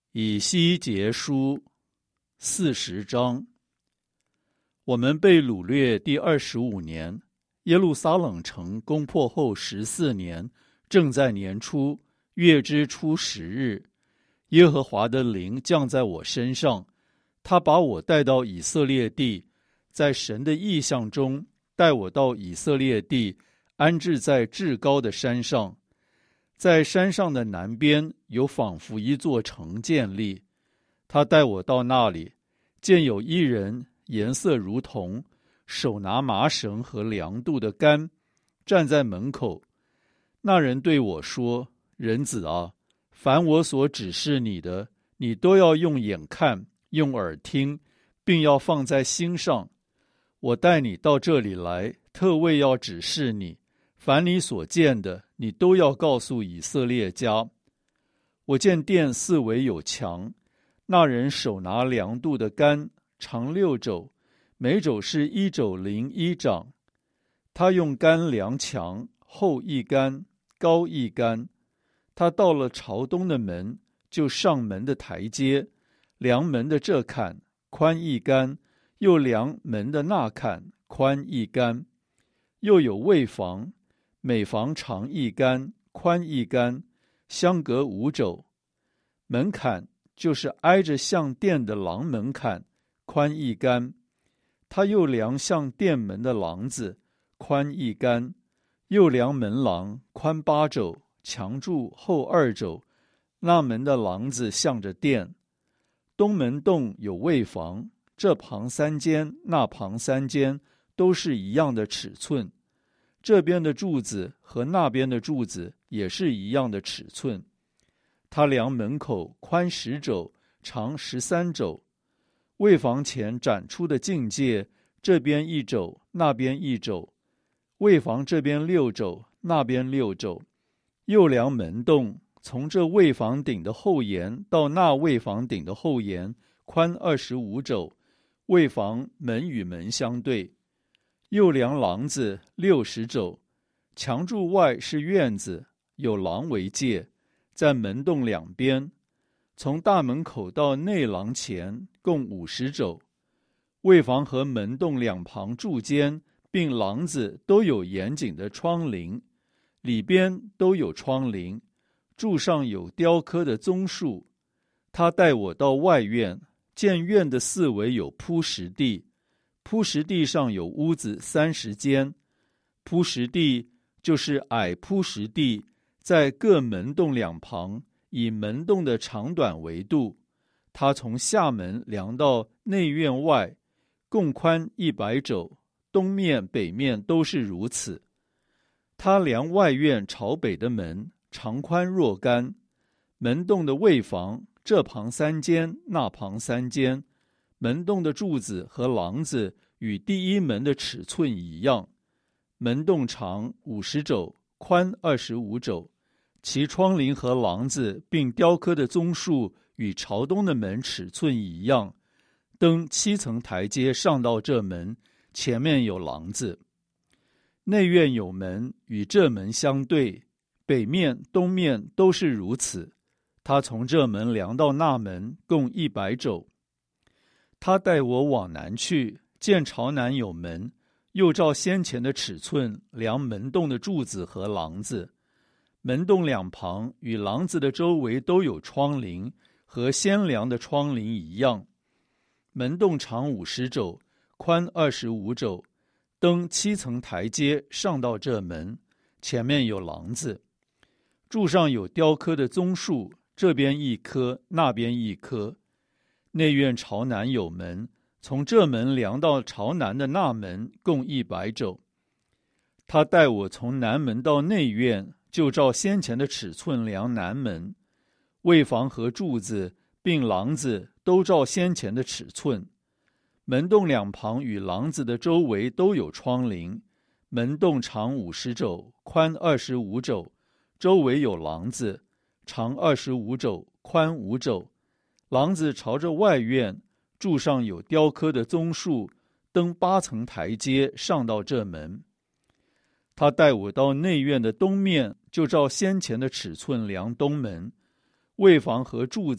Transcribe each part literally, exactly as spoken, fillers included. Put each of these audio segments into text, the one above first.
以西结书四十章。我们被掳掠第二十五年，耶路撒冷城攻破后十四年，正在年初，月之初十日，耶和华的灵降在我身上，他把我带到以色列地，在神的意象中带我到以色列地，安置在至高的山上。在山上的南边有仿佛一座城建立，他带我到那里，见有一人颜色如铜，手拿麻绳和量度的杆，站在门口。那人对我说：人子啊，凡我所指示你的，你都要用眼看，用耳听，并要放在心上。我带你到这里来，特为要指示你，凡你所见的，你都要告诉以色列家。我见殿四围有墙，那人手拿量度的杆，长六肘，每肘是一肘零一掌。他用杆量墙，厚一杆，高一杆。他到了朝东的门，就上门的台阶，量门的这坎，宽一杆，又量门的那坎，宽一杆。又有卫房，每房长一杆，宽一杆，相隔五肘。门槛就是挨着向殿的廊门槛，宽一杆。他又量向殿门的廊子，宽一杆，又量门廊，宽八肘，墙柱厚二肘。那门的廊子向着殿。东门洞有卫房，这旁三间，那旁三间，都是一样的尺寸。这边的柱子和那边的柱子也是一样的尺寸。他量门口宽十肘，长十三肘。卫房前展出的境界，这边一肘，那边一肘。卫房这边六肘，那边六肘。又量门洞，从这卫房顶的后沿到那卫房顶的后沿，宽二十五肘。卫房门与门相对。又量廊子六十肘，墙柱外是院子，有廊为界，在门洞两边，从大门口到内廊前共五十肘。卫房和门洞两旁柱间并廊子都有严谨的窗棂，里边都有窗棂，柱上有雕刻的棕树。他带我到外院，见院的四围有铺石地，铺石地上有屋子三十间。铺石地就是矮铺石地，在各门洞两旁，以门洞的长短为度。他从下门量到内院外，共宽一百肘，东面北面都是如此。他量外院朝北的门，长宽若干。门洞的卫房，这旁三间，那旁三间。门洞的柱子和廊子与第一门的尺寸一样。门洞长五十肘，宽二十五肘。其窗棂和廊子并雕刻的棕树与朝东的门尺寸一样。登七层台阶上到这门，前面有廊子。内院有门，与这门相对，北面、东面都是如此。他从这门量到那门，共一百肘。他带我往南去，见朝南有门，又照先前的尺寸量门洞的柱子和廊子。门洞两旁与廊子的周围都有窗棂，和先量的窗棂一样。门洞长五十肘，宽二十五肘。登七层台阶上到这门，前面有廊子。柱上有雕刻的棕树，这边一棵，那边一棵。内院朝南有门，从这门量到朝南的那门，共一百肘。他带我从南门到内院，就照先前的尺寸量南门。卫房和柱子并廊子都照先前的尺寸。门洞两旁与廊子的周围都有窗棂。门洞长五十肘，宽二十五肘，周围有廊子，长二十五肘，宽五肘。廊子朝着外院，柱上有雕刻的棕树，登八层台阶上到这门。他带我到内院的东面，就照先前的尺寸量东门。卫房和柱子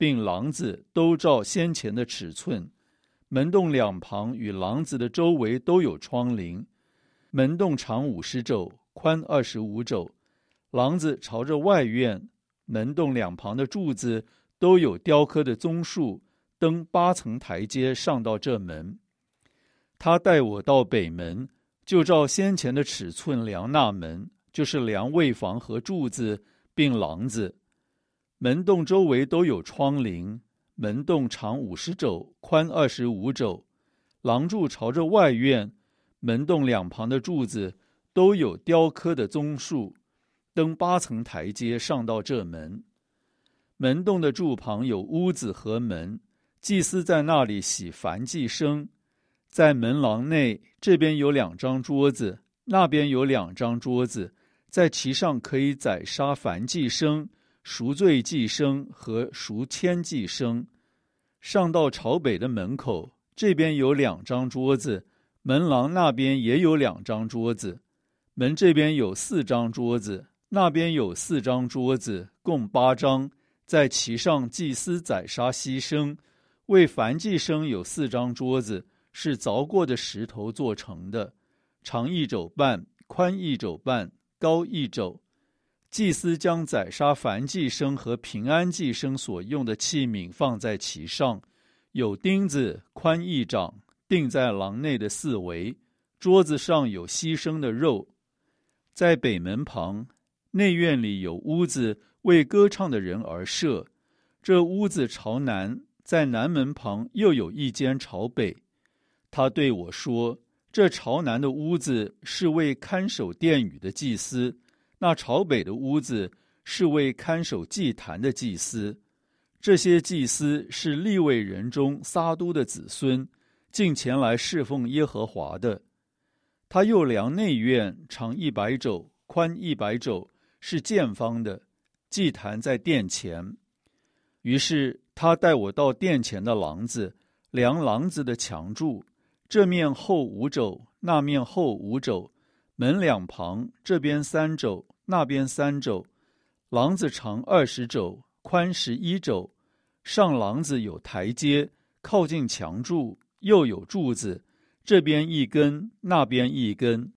并廊子都照先前的尺寸。门洞两旁与廊子的周围都有窗棂。门洞长五十肘，宽二十五肘。廊子朝着外院，门洞两旁的柱子都有雕刻的棕树，登八层台阶上到这门。他带我到北门，就照先前的尺寸量那门，就是量卫房和柱子并廊子。门洞周围都有窗棂，门洞长五十肘，宽二十五肘。廊柱朝着外院，门洞两旁的柱子都有雕刻的棕树，登八层台阶上到这门。门洞的柱旁有屋子和门，祭司在那里洗燔祭牲。在门廊内，这边有两张桌子，那边有两张桌子，在其上可以宰杀燔祭牲、赎罪祭牲和赎愆祭牲。上到朝北的门口，这边有两张桌子，门廊那边也有两张桌子。门这边有四张桌子，那边有四张桌子，共八张，在其上祭司宰杀牺牲。为燔祭牲有四张桌子，是凿过的石头做成的，长一肘半，宽一肘半，高一肘。祭司将宰杀燔祭牲和平安祭牲所用的器皿放在其上，有钉子，宽一掌，钉在廊内的四围。桌子上有牺牲的肉。在北门旁，内院里有屋子，为歌唱的人而设。这屋子朝南，在南门旁又有一间朝北。他对我说，这朝南的屋子是为看守殿宇的祭司，那朝北的屋子是为看守祭坛的祭司。这些祭司是利未人中撒督的子孙，进前来侍奉耶和华的。他又量内院，长一百肘，宽一百肘，是见方的，祭坛在殿前。于是他带我到殿前的廊子，量廊子的墙柱，这面厚五肘，那面厚五肘，门两旁，这边三肘，那边三肘。廊子长二十肘，宽十一肘。上廊子有台阶，靠近墙柱，又有柱子，这边一根，那边一根。